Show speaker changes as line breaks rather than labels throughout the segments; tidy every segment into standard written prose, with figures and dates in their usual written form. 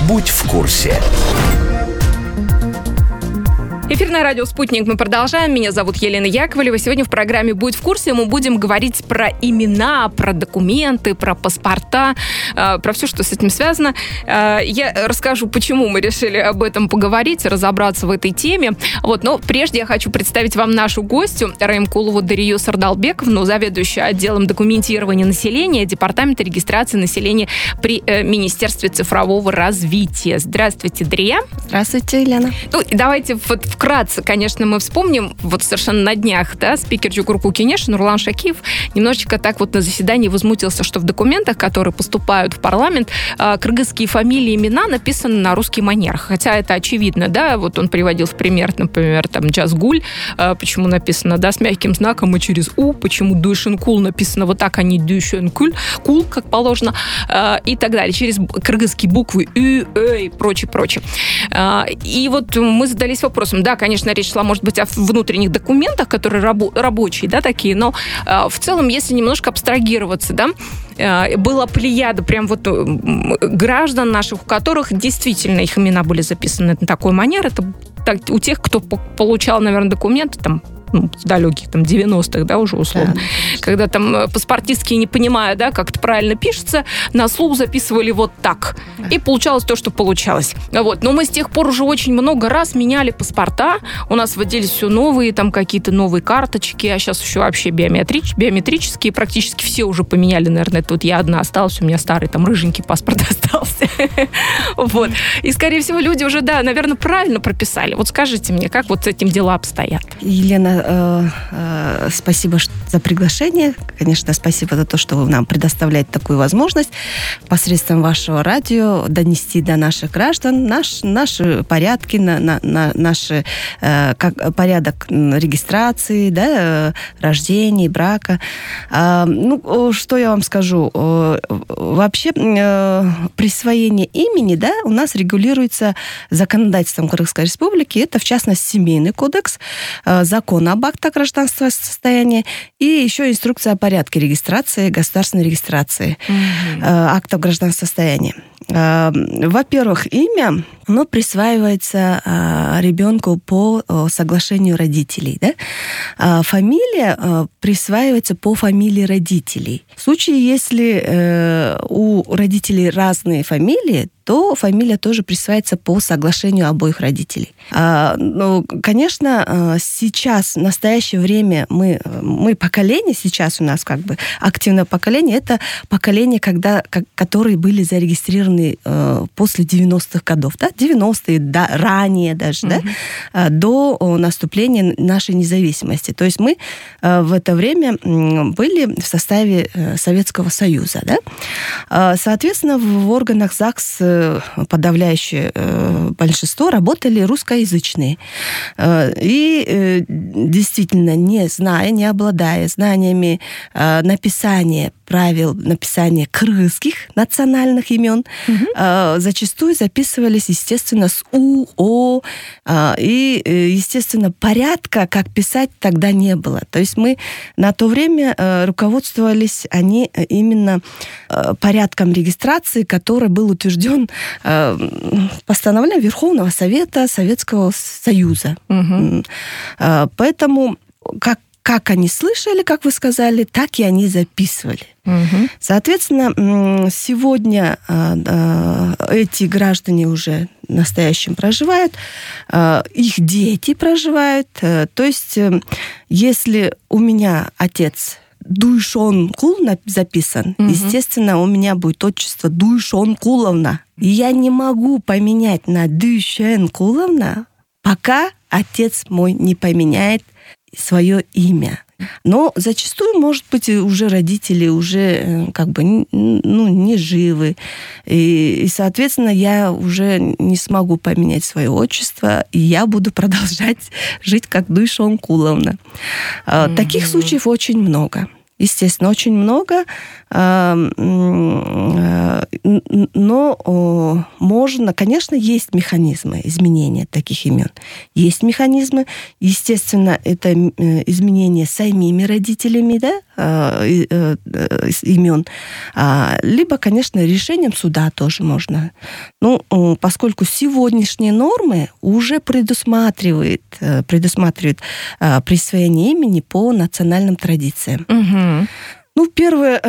Будь в курсе.
Эфирное радио «Спутник» мы продолжаем. Меня зовут Елена Яковлева. Сегодня в программе «Будь в курсе» мы будем говорить про имена, про документы, про паспорта, про все, что с этим связано. Я расскажу, почему мы решили об этом поговорить, разобраться в этой теме. Но прежде я хочу представить вам нашу гостью Раймкулову Дарью Сардалбековну, заведующую отделом документирования населения Департамента регистрации населения при Министерстве цифрового развития. Здравствуйте, Дарья.
Здравствуйте, Елена.
Давайте вкратце, конечно, мы вспомним, совершенно на днях, спикер Чукурку Кенеш Нурлан Шакиев немножечко так на заседании возмутился, что в документах, которые поступают в парламент, кыргызские фамилии и имена написаны на русский манер. Хотя это очевидно, он приводил в пример, например, Джазгуль, почему написано, с мягким знаком и через У, почему Дуйшинкул написано вот так, а не Дуйшинкул, как положено, и так далее, через кыргызские буквы Ü, Эй и прочее. И мы задались вопросом, конечно, речь шла, может быть, о внутренних документах, которые рабочие, такие, но в целом, если немножко абстрагироваться, была плеяда прям граждан наших, у которых действительно их имена были записаны на такой манер. Это у тех, кто получал, наверное, документы, в далеких 90-х, уже условно. Да. Когда паспортистки, не понимая, как это правильно пишется, на слух записывали вот так. Да. И получалось то, что получалось. Но мы с тех пор уже очень много раз меняли паспорта. У нас вводились все новые, какие-то новые карточки, а сейчас еще вообще биометрические. Практически все уже поменяли, наверное. Это я одна осталась, у меня старый рыженький паспорт остался. И, скорее всего, люди уже, наверное, правильно прописали. Скажите мне, как с этим дела обстоят?
Елена, спасибо за приглашение. Конечно, спасибо за то, что вы нам предоставляете такую возможность посредством вашего радио донести до наших граждан наши порядки, наш порядок регистрации, рождения, брака. Что я вам скажу? Вообще, присвоение имени, у нас регулируется законодательством Кыргызской Республики. Это, в частности, Семейный кодекс, закон об актах гражданского состояния и еще инструкция о порядке регистрации, государственной регистрации актов гражданского состояния. Во-первых, имя, присваивается ребенку по соглашению родителей. Фамилия присваивается по фамилии родителей. В случае, если у родителей разные фамилии, то фамилия тоже присваивается по соглашению обоих родителей. Конечно, сейчас, в настоящее время, мы поколение, сейчас у нас активное поколение, это поколение, которые были зарегистрированы после 90-х годов, 90-е, ранее даже, до наступления нашей независимости. То есть мы в это время были в составе Советского Союза. Соответственно, в органах ЗАГС подавляющее большинство работали русскоязычные. И действительно, не обладая знаниями написания правил написания кыргызских национальных имен, зачастую записывались, естественно, с У, О, и, естественно, порядка, как писать, тогда не было. То есть мы на то время руководствовались именно порядком регистрации, который был утвержден постановлением Верховного Совета Советского Союза. Поэтому как они слышали, как вы сказали, так и они записывали. Соответственно, сегодня эти граждане уже в настоящем проживают, их дети проживают. То есть, если у меня отец Дуйшонкул записан, естественно, у меня будет отчество Дуйшонкуловна. И я не могу поменять на Дуйшонкуловна, пока отец мой не поменяет свое имя. Но зачастую, может быть, уже родители уже не живы. И, соответственно, я уже не смогу поменять свое отчество, и я буду продолжать жить как Дуйшонкуловна. Таких случаев очень много. Естественно, очень много, но можно, конечно, есть механизмы изменения таких имен. Есть механизмы, естественно, это изменение самими родителями, да, имен, либо, конечно, решением суда тоже можно. Ну, поскольку сегодняшние нормы уже предусматривают присвоение имени по национальным традициям.
Угу.
Ну, первое,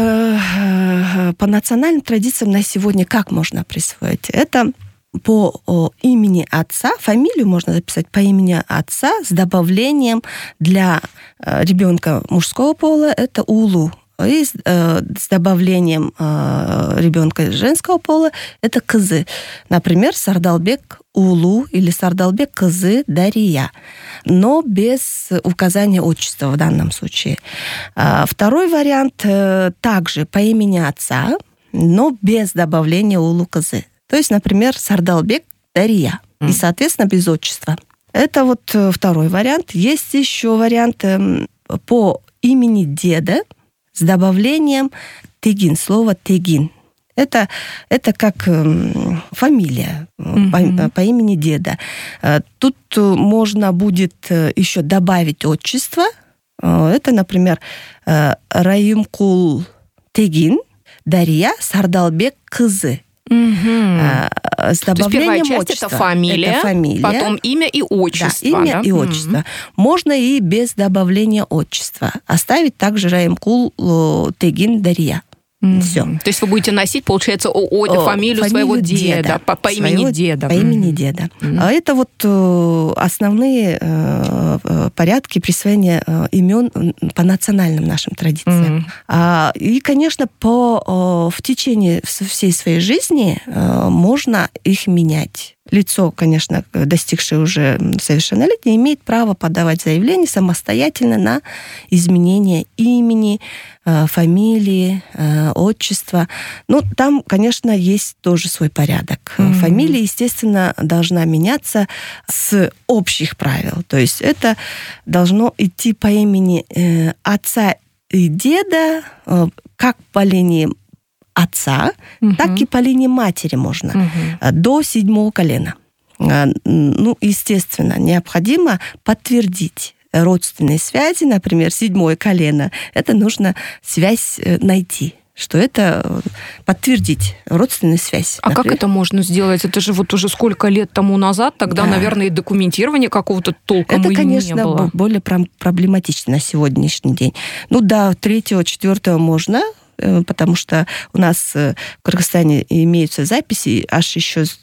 по национальным традициям на сегодня как можно присвоить? Это по имени отца, фамилию можно записать по имени отца с добавлением для ребенка мужского пола, это улу. И с добавлением ребенка женского пола это кызы. Например, Сардалбек Улу или Сардалбек кызы Дария, но без указания отчества в данном случае. Второй вариант также по имени отца, но без добавления Улу кызы. То есть, например, Сардалбек Дария и, соответственно, без отчества. Это вот второй вариант. Есть еще вариант по имени деда, с добавлением тегин, слово тегин. Это как фамилия по имени деда. Тут можно будет еще добавить отчество. Это, например, Раюмкул тегин, Дария Сардалбек кызы. С добавлением
отчества. То есть первая часть это фамилия, потом имя и отчество.
Да, имя и отчество. Можно и без добавления отчества. Оставить также Раюмкул тегин Дария. Все.
То есть вы будете носить, получается, фамилию своего деда, по имени деда.
По имени деда. Это вот основные порядки присвоения имен по национальным нашим традициям. И, конечно, в течение всей своей жизни можно их менять. Лицо, конечно, достигшее уже совершеннолетия, имеет право подавать заявление самостоятельно на изменение имени, фамилии, отчества. Ну, там, конечно, есть тоже свой порядок. Фамилия, естественно, должна меняться с общих правил. То есть это должно идти по имени отца и деда, как по линии отца, так и по линии матери можно, до 7 колена. Ну, естественно, необходимо подтвердить родственные связи, например, 7 колено. Это нужно связь найти, что это подтвердить родственную связь.
А например. Как это можно сделать? Это же вот уже сколько лет тому назад, тогда, да, наверное, и документирования какого-то толком
это,
и
конечно,
не было.
Более проблематично на сегодняшний день. Ну да, 3-4 можно, потому что у нас в Кыргызстане имеются записи аж еще с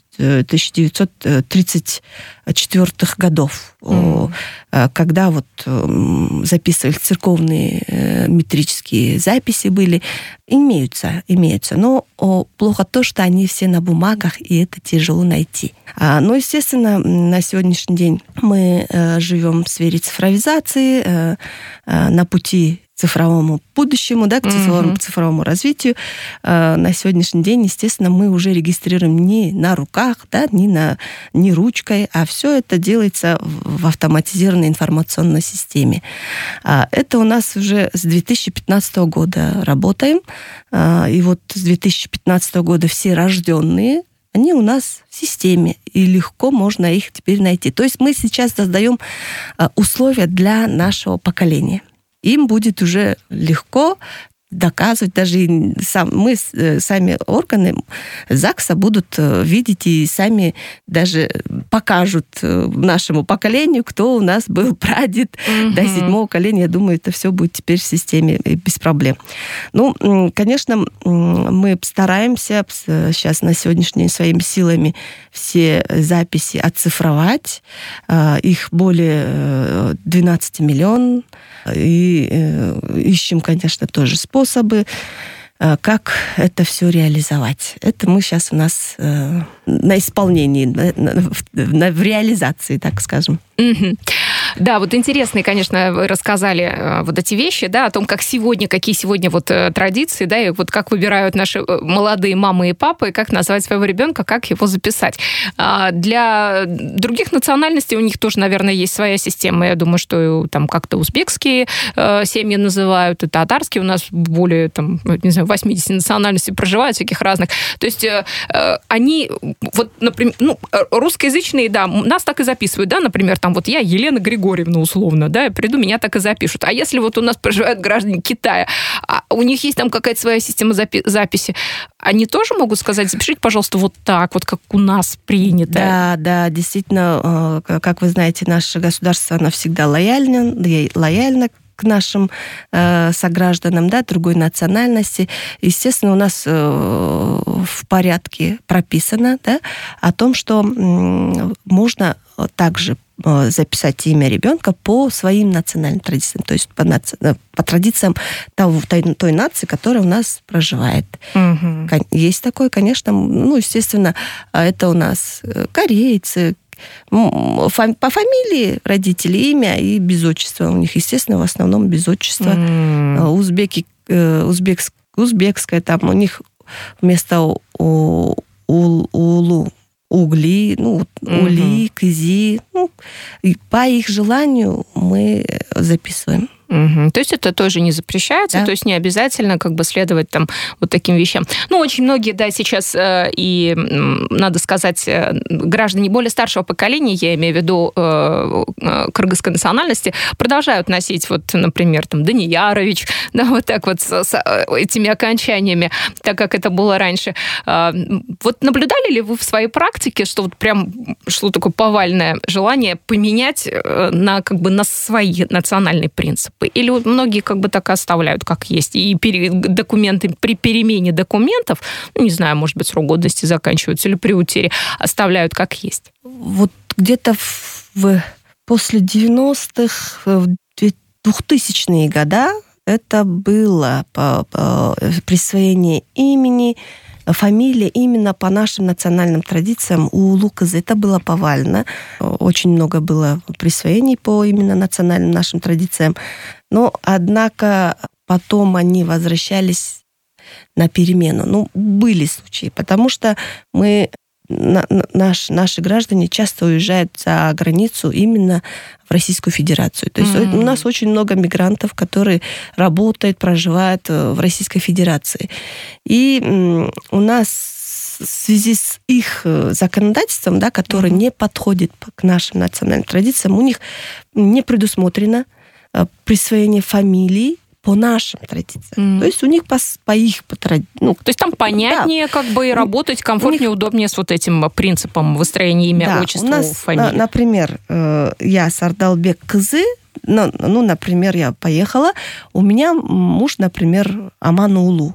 1934 годов, когда вот записывали церковные метрические записи были, имеются. Но плохо то, что они все на бумагах, и это тяжело найти. Но, естественно, на сегодняшний день мы живем в сфере цифровизации, на пути к цифровому будущему, да, к цифровому развитию. На сегодняшний день, естественно, мы уже регистрируем не на руках, да, не ручкой, а все это делается в автоматизированной информационной системе. Это у нас уже с 2015 года работаем. И вот с 2015 года все рожденные, они у нас в системе, и легко можно их теперь найти. То есть мы сейчас создаем условия для нашего поколения. Им будет уже легко доказывать, даже сами органы ЗАГСа будут видеть и сами даже покажут нашему поколению, кто у нас был прадед до 7 колена. Я думаю, это все будет теперь в системе без проблем. Ну, конечно, мы стараемся сейчас на сегодняшний день своими силами все записи оцифровать. Их более 12 миллионов. И ищем, конечно, тоже способы, как это все реализовать. Это мы сейчас у нас на исполнении, в реализации, так скажем.
Да, вот интересные, конечно, вы рассказали вот эти вещи, да, о том, как сегодня, какие сегодня вот традиции, да, и вот как выбирают наши молодые мамы и папы, как назвать своего ребенка, как его записать. Для других национальностей у них тоже, наверное, есть своя система. Я думаю, что там как-то узбекские семьи называют, и татарские. У нас более, там, не знаю, 80 национальностей проживают, всяких разных. То есть они, вот, например, ну, русскоязычные, да, нас так и записывают, да, например, там вот я Елена Григорьевна, условно, да, я приду, меня так и запишут. А если вот у нас проживают граждане Китая, а у них есть там какая-то своя система записи, они тоже могут сказать, запишите, пожалуйста, вот так, вот как у нас принято?
Да, действительно, как вы знаете, наше государство, оно всегда лояльно к нашим согражданам, да, другой национальности. Естественно, у нас в порядке прописано, да, о том, что можно также записать имя ребенка по своим национальным традициям, то есть по традициям той нации, которая у нас проживает. Угу. Есть такое, конечно, ну, естественно, это у нас корейцы, по фамилии родители, имя и без отчества. У них, естественно, в основном без отчества. Узбекское, там у них вместо улу угли, ну, ули, кызи. Ну, и по их желанию мы записываем.
Угу. То есть это тоже не запрещается, да. То есть не обязательно как бы следовать там вот таким вещам. Ну, очень многие, да, сейчас и, надо сказать, граждане более старшего поколения, я имею в виду кыргызской национальности, продолжают носить вот, например, там, Даниярович, да, вот так вот с этими окончаниями, так как это было раньше. Вот наблюдали ли вы в своей практике, что вот прям шло такое повальное желание поменять на, как бы, на свои национальные принципы? Или многие как бы так и оставляют, как есть. И документы, при перемене документов, ну, не знаю, может быть, срок годности заканчивается или при утере, оставляют как есть.
Вот где-то после 90-х, в 2000-е годы это было присвоение имени, фамилия именно по нашим национальным традициям улу кызы. Это было повально. Очень много было присвоений по именно национальным нашим традициям. Но, однако, потом они возвращались на перемену. Ну, были случаи, потому что наши граждане часто уезжают за границу именно в Российскую Федерацию. То есть у нас очень много мигрантов, которые работают, проживают в Российской Федерации. И у нас в связи с их законодательством, да, которое не подходит к нашим национальным традициям, у них не предусмотрено присвоение фамилий по нашим традициям. То есть у них по их традициям. Ну,
то есть там понятнее, да, как бы и работать комфортнее, удобнее с вот этим принципом выстроения имя, да, отчества,
у нас,
фамилии.
Например, я Сардалбек кызы, ну, например, я поехала, у меня муж, например, Аман улу.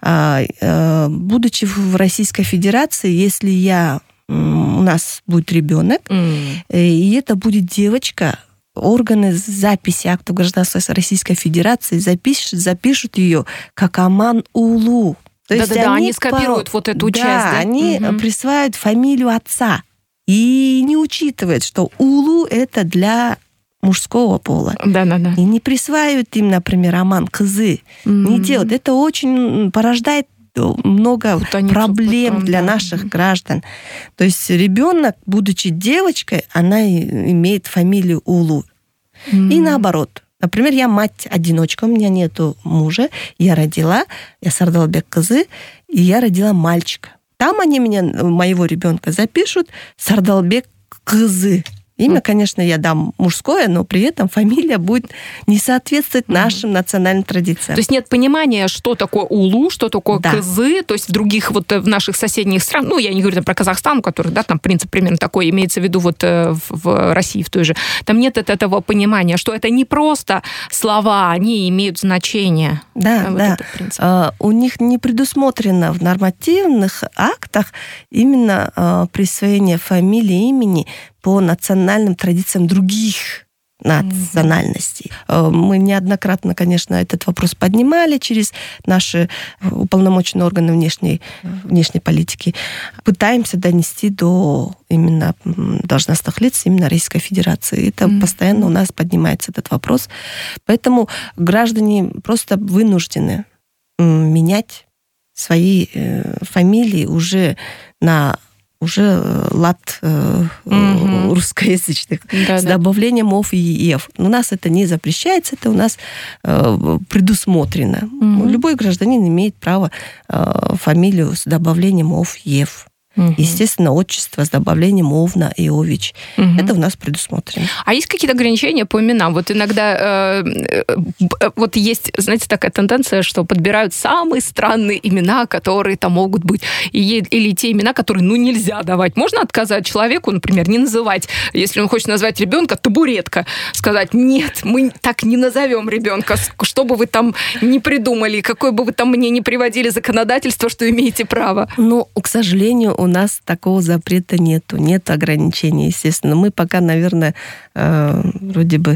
Будучи в Российской Федерации, если у нас будет ребенок, и это будет девочка, органы записи актов гражданства Российской Федерации запишут ее как Аман улу. То есть
они скопируют вот эту часть. Да,
они присваивают фамилию отца и не учитывают, что улу это для мужского пола.
Да.
И не присваивают им, например, Аман кызы. Не делают. Это очень порождает много проблем для наших граждан. То есть ребенок, будучи девочкой, она имеет фамилию улу. И наоборот. Например, я мать-одиночка, у меня нету мужа, я Сардалбек кызы, и я родила мальчика. Там они моего ребенка запишут Сардалбек кызы. Имя, конечно, я дам мужское, но при этом фамилия будет не соответствовать нашим национальным традициям.
То есть нет понимания, что такое улу, что такое кызы, то есть в других, вот в наших соседних странах, ну, я не говорю там про Казахстан, у которых, да, там принцип примерно такой, имеется в виду вот в России в той же. Там нет этого понимания, что это не просто слова, они имеют значение.
Да. У них не предусмотрено в нормативных актах именно присвоение фамилии, имени по национальным традициям других национальностей. Мы неоднократно, конечно, этот вопрос поднимали через наши уполномоченные органы внешней политики. Пытаемся донести до именно должностных лиц именно Российской Федерации. Это постоянно у нас поднимается этот вопрос. Поэтому граждане просто вынуждены менять свои фамилии уже на лад русскоязычных, с добавлением ов и ев. У нас это не запрещается, это у нас предусмотрено. Любой гражданин имеет право фамилию с добавлением ов и ев. Естественно, отчество с добавлением Овна и Ович. Это у нас предусмотрено.
А есть какие-то ограничения по именам? Вот иногда вот есть, знаете, такая тенденция, что подбирают самые странные имена, которые там могут быть. Или те имена, которые, нельзя давать. Можно отказать человеку, например, не называть, если он хочет назвать ребенка табуретка, сказать, нет, мы так не назовем ребенка, что бы вы там ни придумали, какое бы вы там мне не приводили законодательство, что имеете право.
Но, к сожалению, у нас такого запрета нету. Нет ограничений, естественно. Мы пока, наверное, вроде бы,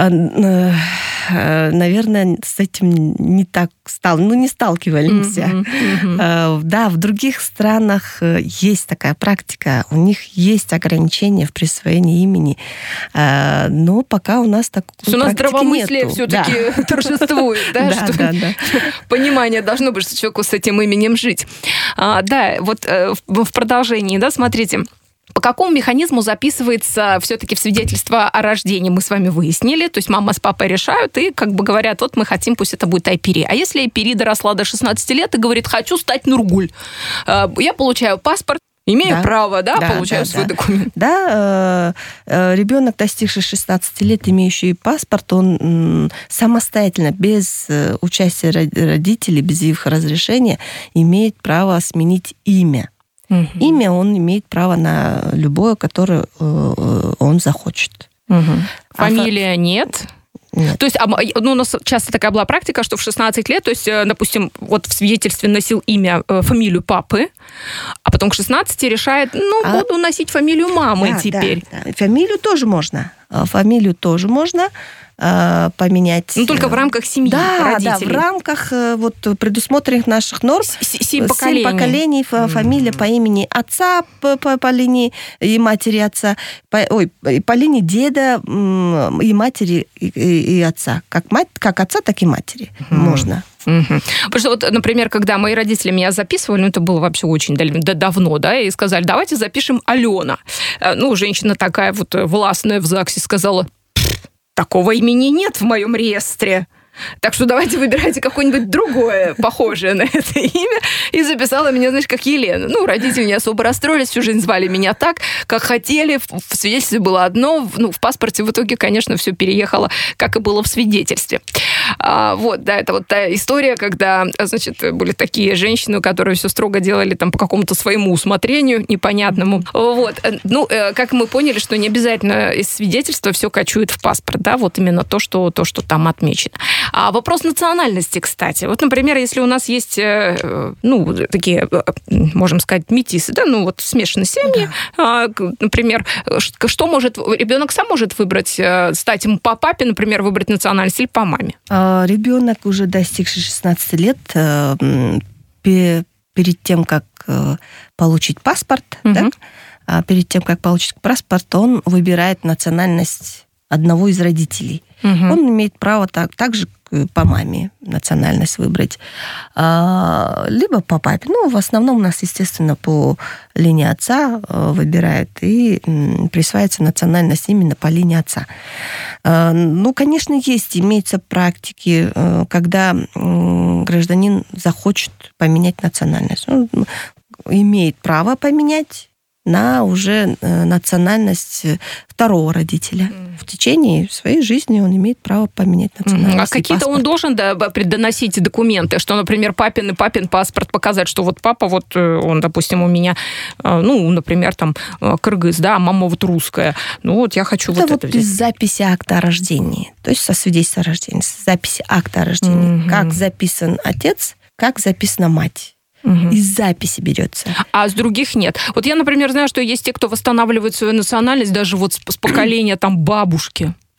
наверное, с этим не так не сталкиваемся. Да, в других странах есть такая практика, у них есть ограничения в присвоении имени, но пока у нас такой практики нету.
У нас здравомыслие все-таки торжествует, да? Да. Понимание должно быть, что человеку с этим именем жить. Да, вот в продолжении, да, смотрите, по какому механизму записывается все-таки в свидетельство о рождении, мы с вами выяснили, то есть мама с папой решают и как бы говорят, вот мы хотим, пусть это будет Айпири. А если Айпири доросла до 16 лет и говорит, хочу стать Нургуль, я получаю паспорт, имею право, получаю свой документ.
Да, ребенок, достигший 16 лет, имеющий паспорт, он самостоятельно, без участия родителей, без их разрешения, имеет право сменить имя. Имя он имеет право на любое, которое он захочет.
Фамилия нет?
Нет.
То есть у нас часто такая была практика, что в 16 лет, то есть, допустим, вот в свидетельстве носил фамилию папы, а потом к 16 решает, буду носить фамилию мамы теперь.
Да. Фамилию тоже можно. Поменять.
Только в рамках семьи родителей.
Да, в рамках предусмотренных наших норм.
7 поколений.
Фамилия по имени отца, по линии и матери отца, по линии деда и матери и отца. Как отца, так и матери можно.
Потому что, вот, например, когда мои родители меня записывали, это было вообще очень давно, да, и сказали, давайте запишем Алена. Женщина такая вот властная в ЗАГСе сказала, такого имени нет в моем реестре. Так что давайте выбирайте какое-нибудь другое, похожее на это имя. И записала меня, как Елена. Родители не особо расстроились, всю жизнь звали меня так, как хотели. В свидетельстве было одно, в паспорте в итоге, конечно, все переехало, как и было в свидетельстве. Это вот та история, когда, были такие женщины, которые все строго делали там по какому-то своему усмотрению непонятному. Как мы поняли, что не обязательно из свидетельства все кочует в паспорт, да, вот именно то, что там отмечено. А вопрос национальности, кстати. Вот, например, если у нас есть, такие, можем сказать, метисы, да, смешанные семьи, например, что может, ребенок сам может выбрать, стать ему по папе, например, выбрать национальность или по маме?
Ребенок, уже достигший 16 лет, перед тем, как получить паспорт, он выбирает национальность одного из родителей. Он имеет право также по маме национальность выбрать, либо по папе. В основном у нас, естественно, по линии отца выбирают и присваивается национальность именно по линии отца. Конечно, имеются практики, когда гражданин захочет поменять национальность. Он имеет право поменять на уже национальность второго родителя. В течение своей жизни он имеет право поменять национальность.
А какие-то он должен предоносить документы, что, например, папин паспорт показать, что вот папа, он, допустим, у меня, например, там, кыргыз, да, а мама русская. Я хочу это
взять. Из записи акта о рождении, то есть со свидетельства о рождении, с записи акта о рождении. Как записан отец, как записана мать. Из записи берется.
А с других нет. Вот я, например, знаю, что есть те, кто восстанавливает свою национальность даже с поколения там бабушки.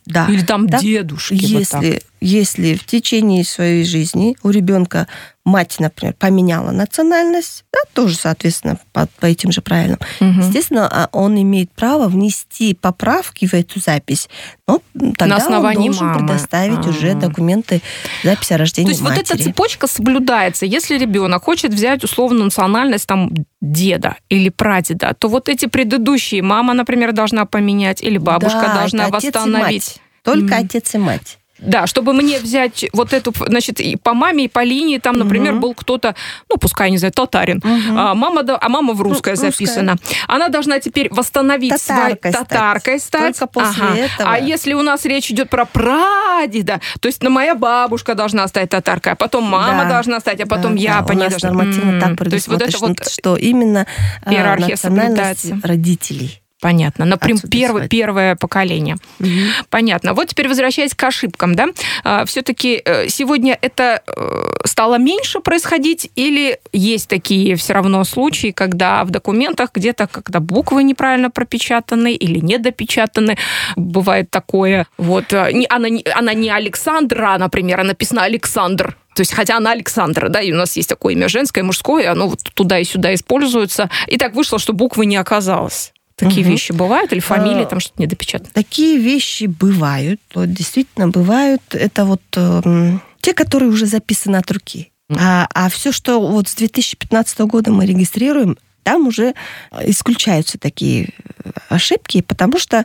Да.
Или там
да?
дедушки.
Если в течение своей жизни у ребенка мать, например, поменяла национальность, да, тоже, соответственно, по этим же правилам, естественно, он имеет право внести поправки в эту запись, но тогда он должен предоставить уже документы, запись о рождении матери.
То есть вот эта цепочка соблюдается. Если ребенок хочет взять условно национальность там деда или прадеда, то вот эти предыдущие мама, например, должна поменять, или бабушка должна восстановить.
Только отец и мать.
Да, чтобы мне взять вот эту, значит, и по маме, и по линии, там, например, был кто-то, ну, пускай, не знаю, татарин, а мама в русское записана. Она должна теперь восстановить татаркой стать.
Только после этого.
А если у нас речь идет про прадеда, то есть моя бабушка должна стать татаркой, а потом мама должна стать, а потом я по ней должна.
У нас нормативно так предусмотрено, что именно национальность родителей.
Понятно. Например, первое поколение. Понятно. Вот теперь возвращаясь к ошибкам, да, все-таки сегодня это стало меньше происходить или есть такие все равно случаи, когда в документах где-то когда буквы неправильно пропечатаны или недопечатаны, бывает такое. Вот она не Александра, например, а написана Александр. То есть, хотя она Александра, да, и у нас есть такое имя женское, мужское, оно вот туда и сюда используется. И так вышло, что буквы не оказалось. Такие вещи бывают? Или фамилии там что-то недопечатано?
Такие вещи бывают. Вот, действительно бывают. Это вот те, которые уже записаны от руки. А все, что вот с 2015 года мы регистрируем, там уже исключаются такие ошибки, потому что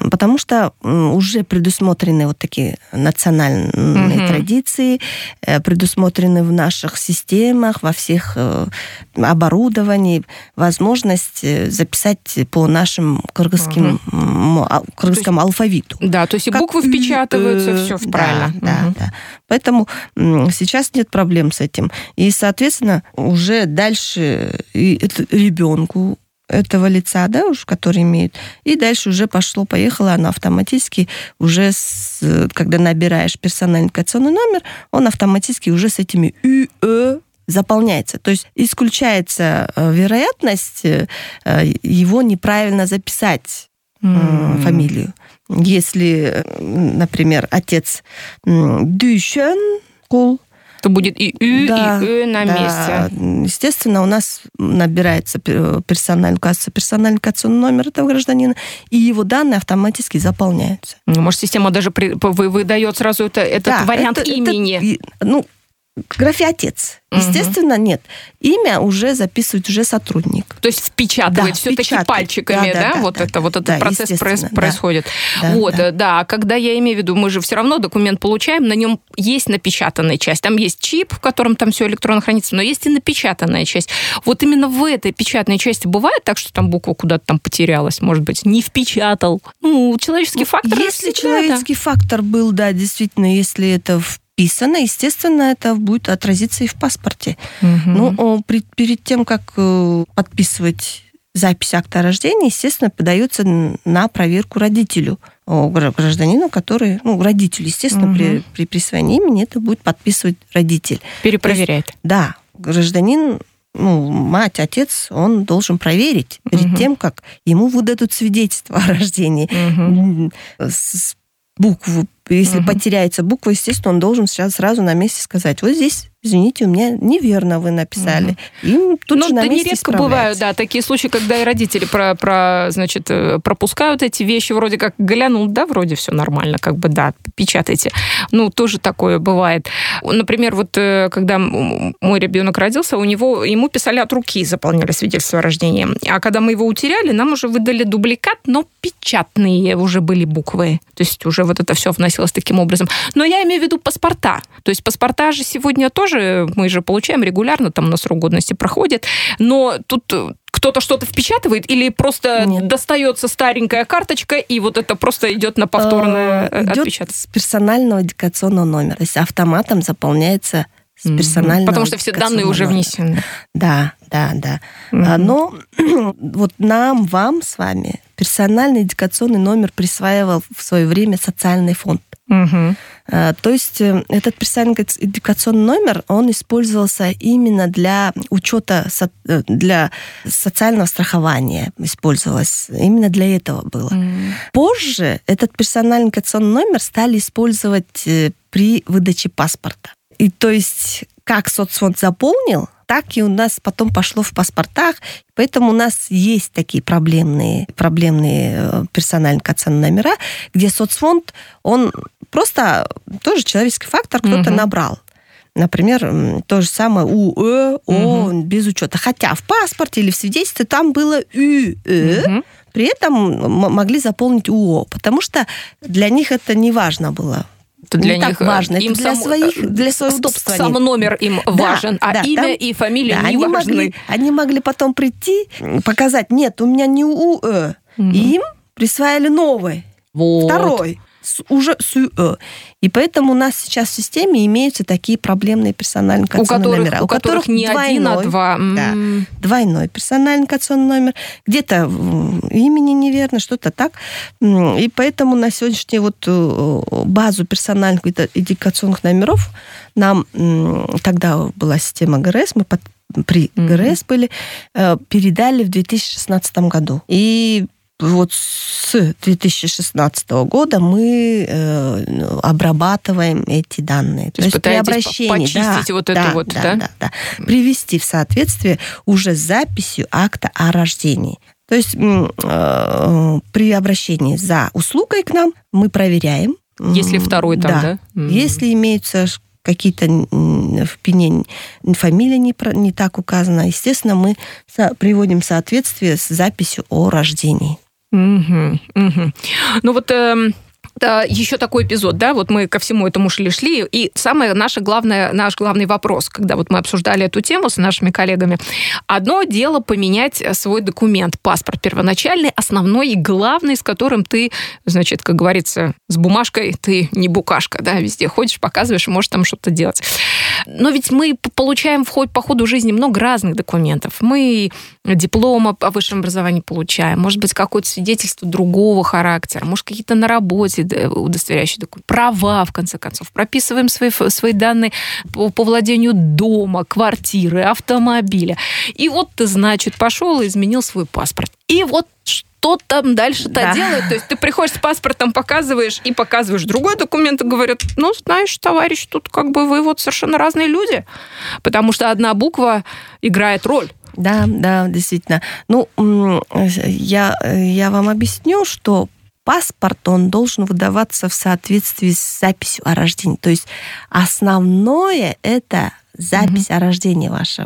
уже предусмотрены вот такие национальные традиции, предусмотрены в наших системах, во всех оборудовании возможность записать по нашим кыргызскому алфавиту.
Да, то есть и буквы впечатываются, все правильно.
Да. Поэтому сейчас нет проблем с этим. И, соответственно, уже дальше ребенку этого лица, да, уж, который имеет, и дальше уже пошло-поехало, оно автоматически уже, когда набираешь персональный идентификационный номер, он автоматически уже с этими заполняется. То есть исключается вероятность его неправильно записать фамилию. Если, например, отец Дюшен Кул,
то будет и на месте.
Естественно, у нас набирается персональный идентификационный номер этого гражданина, и его данные автоматически заполняются.
Может, система даже выдает сразу этот вариант имени?
В графе «отец». Естественно, нет. Имя уже записывает уже сотрудник.
То есть впечатывает все-таки пальчиками, этот процесс происходит. Когда я имею в виду, мы же все равно документ получаем, на нем есть напечатанная часть. Там есть чип, в котором там все электронно хранится, но есть и напечатанная часть. Вот именно в этой печатной части бывает так, что там буква куда-то там потерялась, может быть, не впечатал. Человеческий фактор.
Если человеческий фактор был, да, действительно, если это вписано, естественно, это будет отразиться и в паспорте. Но перед тем, как подписывать запись акта о рождении, естественно, подается на проверку родителю, гражданину, который, родитель, естественно, при присвоении имени это будет подписывать родитель.
Перепроверяет.
Есть, да, гражданин, мать, отец, он должен проверить перед тем, как ему выдадут свидетельство о рождении. С букву. Если потеряется буква, естественно, он должен сейчас сразу на месте сказать: вот здесь, извините, у меня неверно вы написали. И тут же на месте
нередко бывают, такие случаи, когда и родители пропускают эти вещи, вроде как глянул, вроде все нормально, печатайте. Тоже такое бывает. Например, вот когда мой ребенок родился, ему писали от руки, заполняли свидетельство о рождении. А когда мы его утеряли, нам уже выдали дубликат, но печатные уже были буквы. То есть уже вот это все вносилось таким образом. Но я имею в виду паспорта. То есть паспорта же сегодня тоже мы же получаем регулярно, там у нас срок годности проходит, но тут кто-то что-то впечатывает или просто достается старенькая карточка, и вот это просто идет на повторное отпечаток?
Идет с персонального идентификационного номера. То есть автоматом заполняется с персонального.
Потому что все данные уже внесены.
Да. Но вот вам с вами персональный идентификационный номер присваивал в свое время социальный фонд. То есть этот персональный идентификационный номер, он использовался именно для учета, для социального страхования использовалось. Именно для этого было. Позже этот персональный идентификационный номер стали использовать при выдаче паспорта. И то есть как соцфонд заполнил, так и у нас потом пошло в паспортах. Поэтому у нас есть такие проблемные персональные идентификационные номера, где соцфонд, он просто тоже человеческий фактор кто-то набрал. Например, то же самое УЭ, О, без учета. Хотя в паспорте или в свидетельстве там было ЮЭ, при этом могли заполнить УО, потому что для них это не важно было.
Для
не
них
так важно.
Им
это для своего удобства.
Сам номер им важен, а имя
там,
и фамилия не важны.
Они могли потом прийти, показать, нет, у меня не УЭ. И им присваивали новый, второй. Уже с УЭ. И поэтому у нас сейчас в системе имеются такие проблемные персональные идентификационные номера.
У которых не один, а два.
Да, двойной персональный идентификационный номер. Где-то имени неверно, что-то так. И поэтому на сегодняшний базу персональных идентификационных номеров нам тогда была система ГРС, мы при ГРС были, передали в 2016 году. И вот с 2016 года мы обрабатываем эти данные.
То есть пытаетесь почистить
да? Привести в соответствие уже с записью акта о рождении. То есть при обращении за услугой к нам мы проверяем.
Если второй там, да?
Если имеются какие-то в ПИНе фамилия не так указана, естественно, мы приводим в соответствие с записью о рождении.
Ну вот еще такой эпизод, да, вот мы ко всему этому шли, и наш главный вопрос, когда вот мы обсуждали эту тему с нашими коллегами, одно дело поменять свой документ, паспорт первоначальный, основной и главный, с которым ты, значит, как говорится, с бумажкой ты не букашка, да, везде ходишь, показываешь, можешь там что-то делать. Но ведь мы получаем по ходу жизни много разных документов. Мы диплом о высшем образовании получаем, может быть, какое-то свидетельство другого характера, может, какие-то на работе удостоверяющие документы, права, в конце концов. Прописываем свои данные по владению дома, квартиры, автомобиля. И вот ты, значит, пошел и изменил свой паспорт. И вот что там дальше-то делают? То есть ты приходишь с паспортом, показываешь другой документ и говорят, ну, знаешь, товарищ, тут как бы вы вот совершенно разные люди, потому что одна буква играет роль.
Да, действительно. Ну, я вам объясню, что паспорт, он должен выдаваться в соответствии с записью о рождении. То есть основное – это запись о рождении вашего.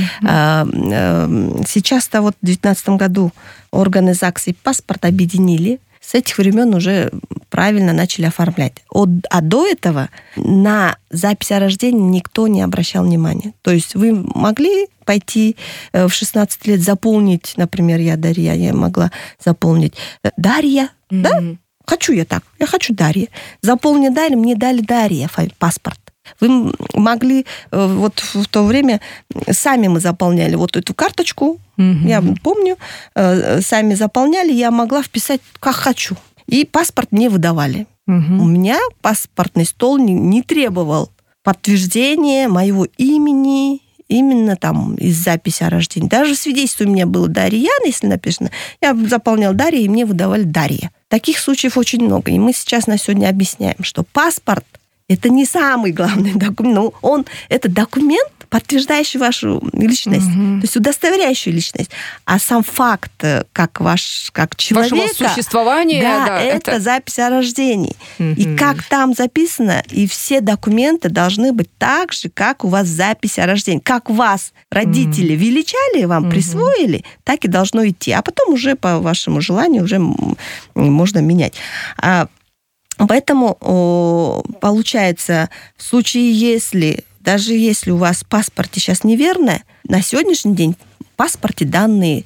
Сейчас-то вот в 2019 году органы ЗАГС и паспорт объединили. С этих времен уже правильно начали оформлять. А до этого на запись о рождении никто не обращал внимания. То есть вы могли пойти в 16 лет заполнить, например, я Дарья, я могла заполнить Дарья, да? Хочу я так, я хочу Дарья. Заполни Дарья, мне дали Дарья паспорт. Вы могли вот в то время, сами мы заполняли вот эту карточку, я помню, сами заполняли, я могла вписать как хочу. И паспорт мне выдавали. У меня паспортный стол не требовал подтверждения моего имени, именно там из записи о рождении. Даже свидетельство у меня было Дарья, если написано, я заполнял Дарья, и мне выдавали Дарья. Таких случаев очень много. И мы сейчас на сегодня объясняем, что паспорт – это не самый главный документ. Но это документ, подтверждающий вашу личность, то есть удостоверяющую личность. А сам факт, как человека...
Вашего существования.
Да, это запись о рождении. И как там записано, и все документы должны быть так же, как у вас запись о рождении. Как вас родители величали, вам присвоили, так и должно идти. А потом уже по вашему желанию уже можно менять. Поэтому получается, в случае, даже если у вас в паспорте сейчас неверно, на сегодняшний день в паспорте данные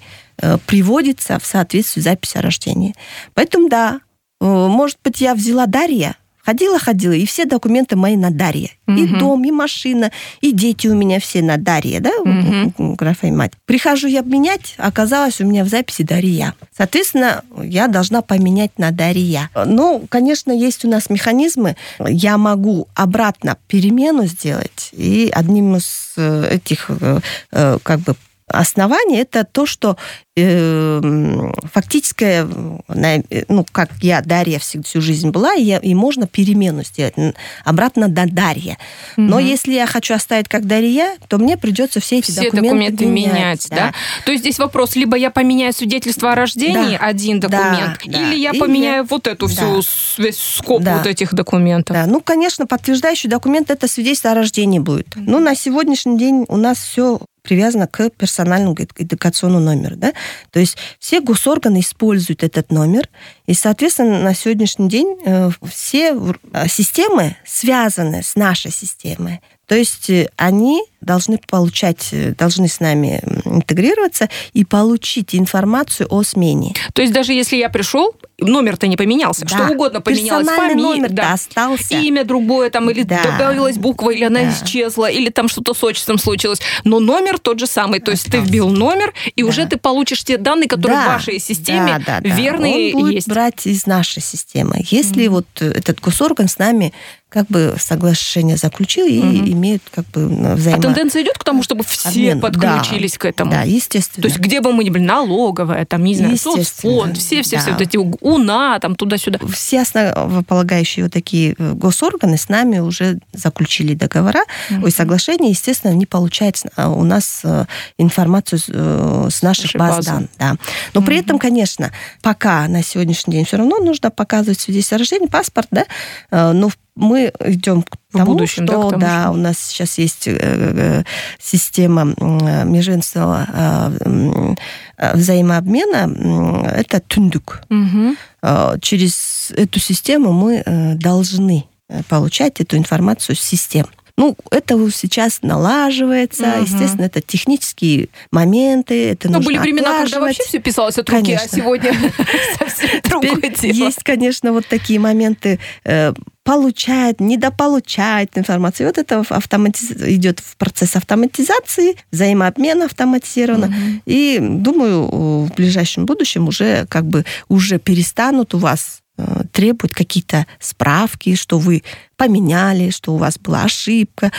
приводятся в соответствии с записью о рождении. Поэтому, да, может быть, я взяла Дарья Ходила, и все документы мои на Дарье. И дом, и машина, и дети у меня все на Дарье, да, графа и мать. Прихожу я менять, оказалось, у меня в записи Дарья. Соответственно, я должна поменять на Дарья. Ну, конечно, есть у нас механизмы. Я могу обратно перемену сделать, и одним из этих, как бы, оснований это то, что фактически, ну, как я, Дарья, всю жизнь была, и можно перемену сделать обратно до Дарья. Но если я хочу оставить как Дарья, то мне придется все эти документы менять. Да?
То есть здесь вопрос, либо я поменяю свидетельство о рождении, один документ, или я поменяю вот эту всю весь скоп вот этих документов.
Да. Ну, конечно, подтверждающий документ это свидетельство о рождении будет. Но на сегодняшний день у нас все привязано к персональному идентификационному номеру. Да? То есть все госорганы используют этот номер, и, соответственно, на сегодняшний день все системы связаны с нашей системой. То есть они должны с нами интегрироваться и получить информацию о смене.
То есть даже если я пришел, номер-то не поменялся, что угодно поменялось,
фамилия, остался.
Имя другое, там, или добавилась буква, или она исчезла, или там что-то с отчеством случилось, но номер тот же самый. То есть ты вбил номер, и уже ты получишь те данные, которые в вашей системе верные.
Он будет
есть.
Брать из нашей системы. Если вот этот госорган с нами как бы соглашение заключил и имеет как бы
А тенденция идет к тому, чтобы все подключились к этому?
Да, естественно.
То есть где бы мы ни были, налоговая, там, не знаю, соцфонд, все вот эти УНА, там, туда-сюда.
Все основополагающие вот такие госорганы с нами уже заключили договора, соглашения, естественно, они получают у нас информацию с наших баз данных. Да. Но при этом, конечно, пока на сегодняшний день все равно нужно показывать свидетельство о рождении, паспорт, да, но мы идем к тому,
будущем,
что у нас сейчас есть система межведомственного взаимообмена, это Түндүк. Через эту систему мы должны получать эту информацию с систем. Ну, это сейчас налаживается, естественно, это технические моменты, это нужно
были времена, когда вообще все писалось от руки, а сегодня совсем другое дело.
Есть, конечно, вот такие моменты, получает, недополучает информацию. Вот это идет в процесс автоматизации, взаимообмена автоматизированно. И, думаю, в ближайшем будущем уже перестанут у вас требуют какие-то справки, что вы поменяли, что у вас была ошибка.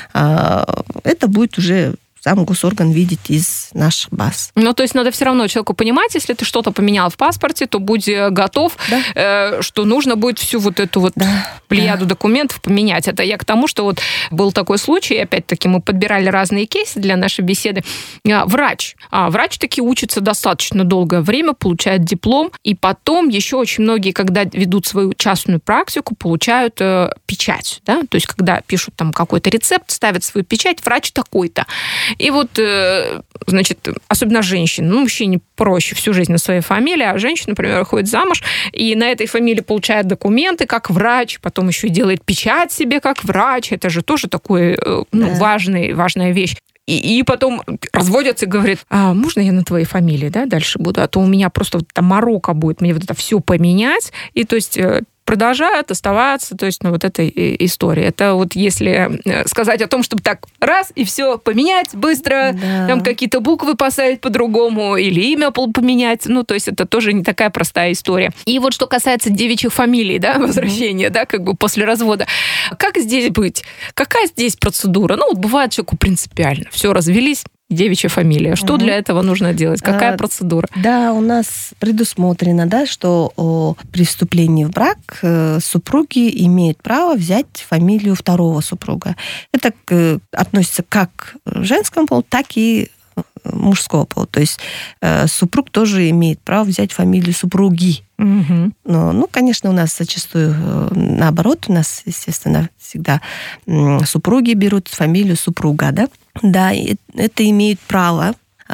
Это будет уже сам госорган видеть из наших баз.
Ну, то есть надо все равно человеку понимать, если ты что-то поменял в паспорте, то будь готов, что нужно будет всю вот эту плеяду документов поменять. Это я к тому, что вот был такой случай, опять-таки мы подбирали разные кейсы для нашей беседы. Врач таки учится достаточно долгое время, получает диплом, и потом еще очень многие, когда ведут свою частную практику, получают печать. Да? То есть когда пишут там какой-то рецепт, ставят свою печать, врач такой-то. И вот, значит, особенно женщины, мужчине проще всю жизнь на своей фамилии, а женщина, например, выходит замуж, и на этой фамилии получает документы как врач, потом еще и делает печать себе как врач. Это же тоже такая важная вещь. И потом разводятся и говорят, можно я на твоей фамилии, да, дальше буду? А то у меня просто вот там морока будет, мне вот это все поменять. И то есть продолжают оставаться, то есть, вот эта история. Это вот если сказать о том, чтобы так раз и все поменять быстро, там какие-то буквы поставить по-другому или имя поменять, то есть это тоже не такая простая история. И вот что касается девичьих фамилий, да, возвращения, да, как бы после развода. Как здесь быть? Какая здесь процедура? Вот бывает человеку принципиально. Все, развелись, девичья фамилия. Что для этого нужно делать? Какая процедура?
Да, у нас предусмотрено, да, что при вступлении в брак супруги имеют право взять фамилию второго супруга. Это относится как к женскому полу, так и мужского пола. То есть супруг тоже имеет право взять фамилию супруги. Но, конечно, у нас зачастую наоборот. У нас, естественно, всегда супруги берут фамилию супруга, да? Да, это имеют право.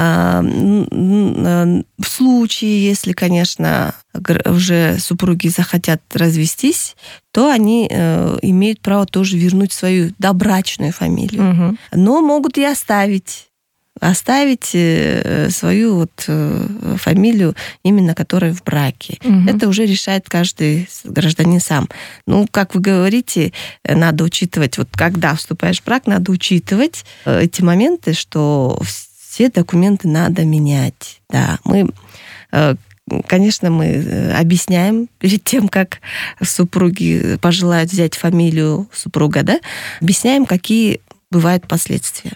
В случае, если, конечно, уже супруги захотят развестись, то они имеют право тоже вернуть свою добрачную фамилию. Но могут и оставить оставить свою вот фамилию, именно которая в браке. Это уже решает каждый гражданин сам. Ну, как вы говорите, надо учитывать, вот когда вступаешь в брак, надо учитывать эти моменты, что все документы надо менять. Да, конечно, мы объясняем перед тем, как супруги пожелают взять фамилию супруга, да, объясняем, какие бывают последствия.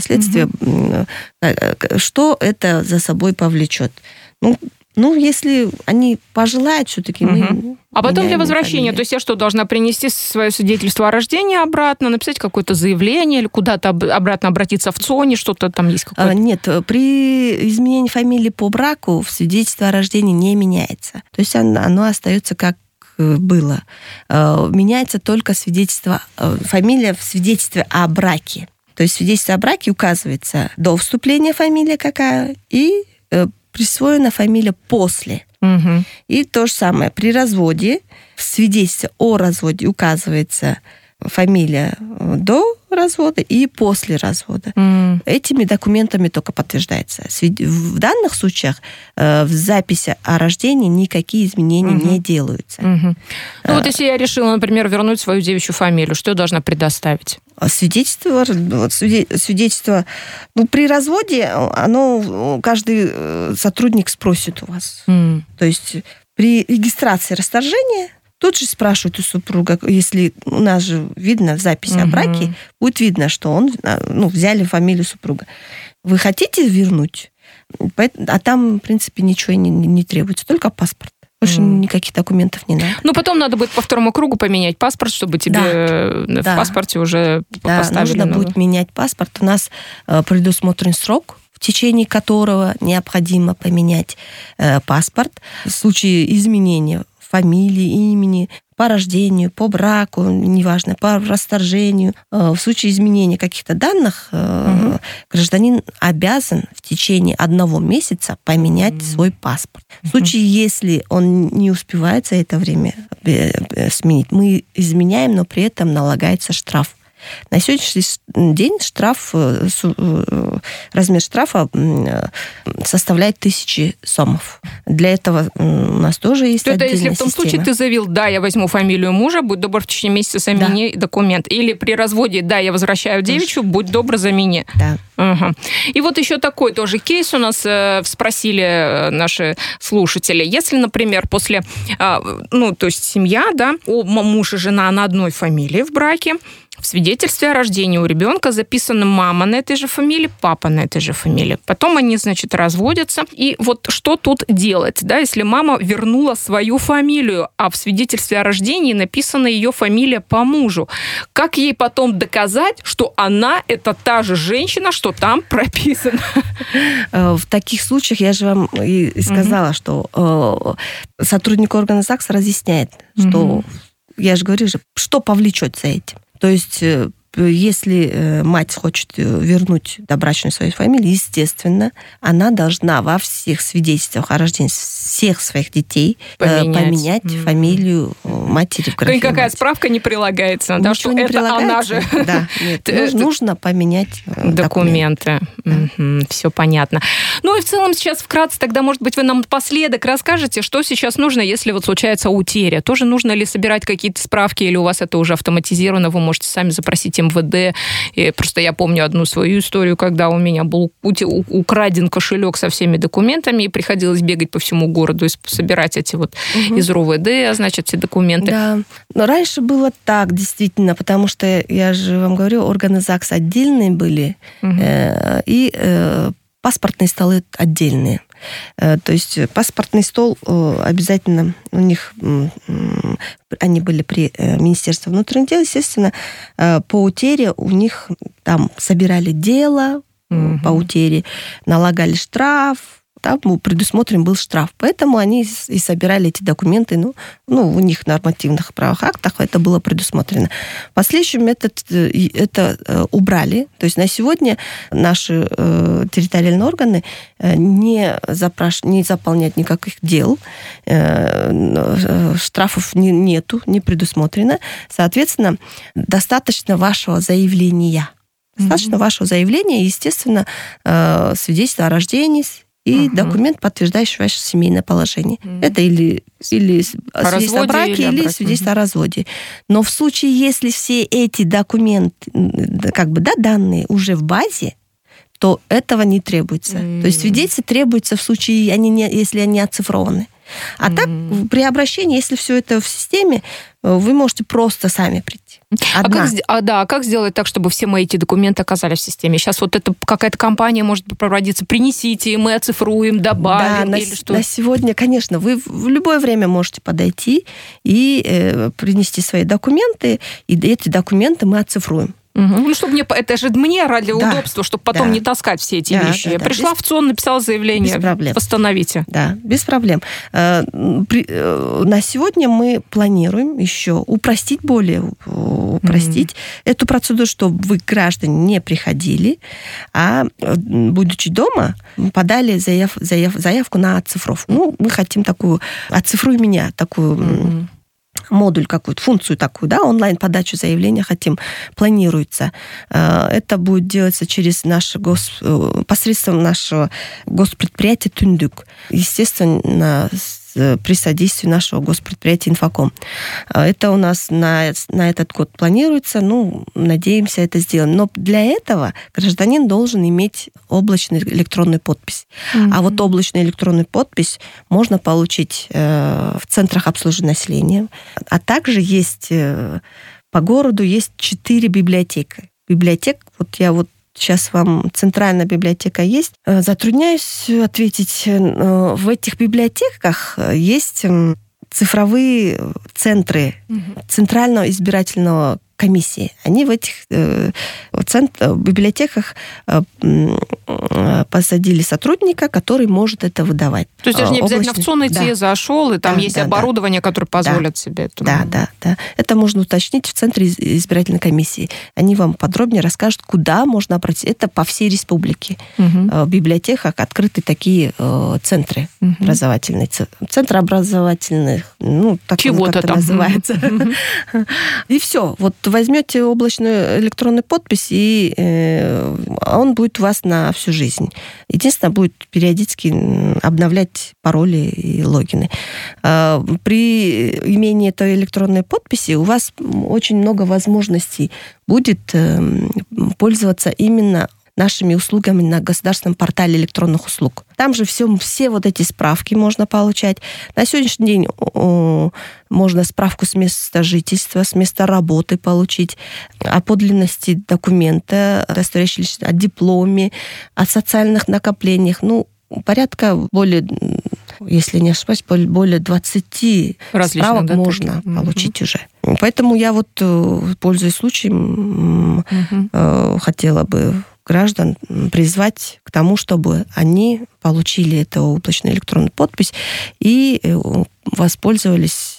Что это за собой повлечет. Ну, если они пожелают, все-таки мы...
А потом для возвращения, фамилию. То есть я что, должна принести свое свидетельство о рождении обратно, написать какое-то заявление или куда-то обратно обратиться в ЦОНе, что-то там есть какое-то?
Нет, при изменении фамилии по браку свидетельство о рождении не меняется. То есть оно остается как было. Меняется только фамилия в свидетельстве о браке. То есть в свидетельстве о браке указывается до вступления фамилия какая и присвоена фамилия после. И то же самое при разводе. В свидетельстве о разводе указывается фамилия до развода и после развода. Этими документами только подтверждается. В данных случаях в записи о рождении никакие изменения не делаются.
Ну вот если я решила, например, вернуть свою девичью фамилию, что я должна предоставить?
Свидетельство, при разводе каждый сотрудник спросит у вас. То есть при регистрации расторжения тут же спрашивают у супруга, если у нас же видно в записи о браке, будет видно, что взяли фамилию супруга. Вы хотите вернуть? А там, в принципе, ничего не требуется, только паспорт. Больше никаких документов не надо.
Потом надо будет по второму кругу поменять паспорт, чтобы тебе в паспорте уже поставили.
Да, нужно будет менять паспорт. У нас предусмотрен срок, в течение которого необходимо поменять паспорт. В случае изменения фамилии, имени, по рождению, по браку, неважно, по расторжению. В случае изменения каких-то данных гражданин обязан в течение 1 месяца поменять свой паспорт. В случае, если он не успевает за это время сменить, мы изменяем, но при этом налагается штраф. На сегодняшний день размер штрафа составляет 1000 сомов. Для этого у нас тоже есть отдельная система.
Если в том случае ты заявил, да, я возьму фамилию мужа, будь добр, в течение месяца замени документ. Или при разводе, да, я возвращаю девичью, будь добр, замени.
Да.
И вот еще такой тоже кейс у нас спросили наши слушатели. Если, например, после, то есть семья, да, муж и жена на одной фамилии в браке, в свидетельстве о рождении у ребенка записана мама на этой же фамилии, папа на этой же фамилии. Потом они, разводятся. И вот что тут делать, да, если мама вернула свою фамилию, а в свидетельстве о рождении написана ее фамилия по мужу? Как ей потом доказать, что она это та же женщина, что там прописано?
В таких случаях я же вам и сказала, что сотрудник органа ЗАГСа разъясняет, что я же говорю, что повлечет за этим. То есть, если мать хочет вернуть добрачную свою фамилию, естественно, она должна во всех свидетельствах о рождении всех своих детей поменять фамилию матери в графе.
Никакая справка не прилагается, да, что
не
это
прилагается.
она же.
Да, нет, нужно поменять
документы. Все понятно. Ну и в целом сейчас вкратце, тогда, может быть, вы нам напоследок расскажете, что сейчас нужно, если вот случается утеря. Тоже нужно ли собирать какие-то справки, или у вас это уже автоматизировано, вы можете сами запросить МВД. И просто я помню одну свою историю, когда у меня был украден кошелек со всеми документами, и приходилось бегать по всему городу и собирать эти из РОВД, значит, все документы.
Да, но раньше было так, действительно, потому что, я же вам говорю, органы ЗАГС отдельные были, и паспортные столы отдельные. То есть паспортный стол обязательно у них, они были при Министерстве внутренних дел, естественно, по утере у них там собирали дело по утере, налагали штраф, там предусмотрен был штраф. Поэтому они и собирали эти документы. У них в нормативных правовых актах это было предусмотрено. В последующем это убрали. То есть на сегодня наши территориальные органы не заполняют никаких дел. Штрафов нету, не предусмотрено. Соответственно, достаточно вашего заявления. Достаточно вашего заявления, естественно, свидетельство о рождении и документ, подтверждающий ваше семейное положение. Это или свидетельство о браке, или свидетельство о разводе. Но в случае, если все эти документы, данные уже в базе, то этого не требуется. То есть свидетельство требуется в случае, если они оцифрованы. А так, при обращении, если все это в системе, вы можете просто сами прийти.
Как сделать так, чтобы все мои эти документы оказались в системе? Сейчас вот это какая-то компания может проводиться. Принесите, мы оцифруем, добавим. Или что?
На сегодня, конечно, вы в любое время можете подойти и принести свои документы, и эти документы мы оцифруем.
Чтобы это же мне ради удобства, чтобы потом не таскать все эти вещи. Я пришла в ЦОН, написала заявление, восстановите.
Да, без проблем. На сегодня мы планируем еще упростить эту процедуру, чтобы вы, граждане, не приходили, а, будучи дома, подали заявку на оцифровку. Мы хотим такую «Оцифруй меня», такую... модуль какую-то, функцию такую, онлайн-подачу заявления планируется. Это будет делаться через посредством нашего госпредприятия «Түндүк». Естественно, при содействии нашего госпредприятия «Инфоком». Это у нас на этот год планируется, надеемся это сделаем. Но для этого гражданин должен иметь облачную электронную подпись. А вот облачную электронную подпись можно получить в центрах обслуживания населения. А также есть по городу 4 библиотеки. Сейчас вам центральная библиотека есть. Затрудняюсь ответить. В этих библиотеках есть цифровые центры Центрального избирательного комиссии. Они в этих библиотеках посадили сотрудника, который может это выдавать.
То есть даже не обязательно в ЦОН идти, зашел, и там есть оборудование, которое позволит себе это.
Да. Это можно уточнить в Центре избирательной комиссии. Они вам подробнее расскажут, куда можно обратиться. Это по всей республике. В библиотеках открыты такие центры образовательные. Центры образовательных, так
чего-то
как-то
там
называется. И все. Вот возьмете облачную электронную подпись, и он будет у вас на всю жизнь. Единственное, будет периодически обновлять пароли и логины. При имении этой электронной подписи у вас очень много возможностей будет пользоваться именно нашими услугами на государственном портале электронных услуг. Там же все вот эти справки можно получать. На сегодняшний день можно справку с места жительства, с места работы получить, о подлинности документа, удостоверяющего о дипломе, о социальных накоплениях. Порядка если не ошибаюсь, более 20 справок можно получить уже. Поэтому я пользуясь случаем, хотела бы граждан призвать к тому, чтобы они получили эту облачную электронную подпись и воспользовались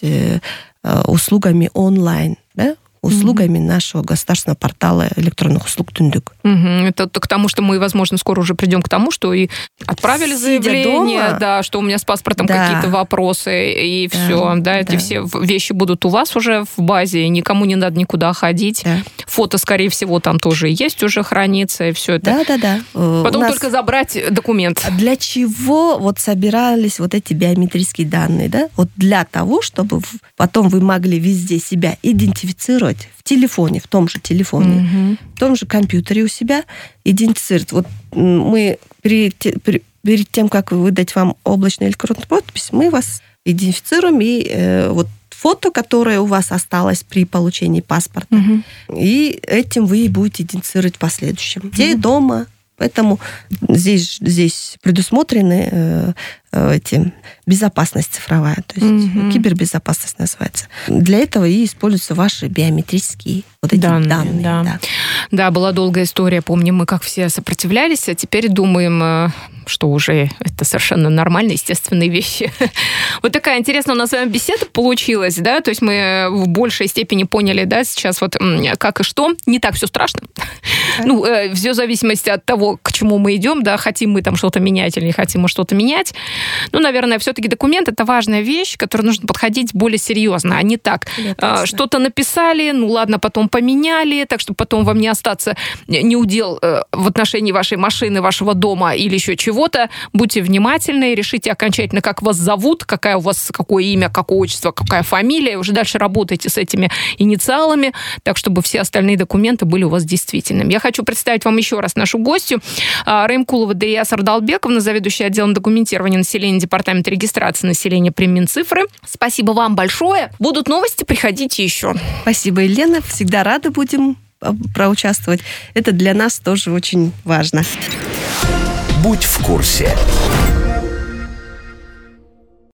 услугами онлайн, услугами нашего государственного портала электронных услуг «Түндүк».
Это к тому, что мы, возможно, скоро уже придем к тому, что и отправили заявление, что у меня с паспортом какие-то вопросы, и все, эти все вещи будут у вас уже в базе, и никому не надо никуда ходить. Фото, скорее всего, там тоже есть, уже хранится, и все это.
Да.
Потом только забрать документ.
Для чего собирались эти биометрические данные, для того, чтобы потом вы могли везде себя идентифицировать в телефоне, в том же телефоне, в том же компьютере у себя идентифицировать. Мы перед тем, как выдать вам облачную электронную подпись, мы вас идентифицируем, и фото, которое у вас осталось при получении паспорта, и этим вы будете идентифицировать в последующем. Где дома. Поэтому здесь предусмотрены безопасность цифровая, то есть кибербезопасность называется. Для этого и используются ваши биометрические данные.
Да, была долгая история, помним мы, как все сопротивлялись, а теперь думаем, что уже это совершенно нормальные, естественные вещи. Вот такая интересная у нас с вами беседа получилась, то есть мы в большей степени поняли, сейчас как и что. Не так все страшно. Все в зависимости от того, к чему мы идем, хотим мы там что-то менять или не хотим мы что-то менять. Ну, наверное, все-таки документ — это важная вещь, к которой нужно подходить более серьезно, а не так. Что-то написали, ну ладно, потом поменяли, так что потом вам не остаться неудел в отношении вашей машины, вашего дома или еще чего-то. Будьте внимательны, решите окончательно, как вас зовут, какое имя, какое отчество, какая фамилия. Уже дальше работайте с этими инициалами, так, чтобы все остальные документы были у вас действительными. Я хочу представить вам еще раз нашу гостью. Раймкулова Дарья Сардалбековна, заведующая отделом документирования населения Департамента регистрации населения при Минцифры. Спасибо вам большое. Будут новости, приходите еще.
Спасибо, Елена. Всегда рады будем проучаствовать. Это для нас тоже очень важно.
Будь в курсе.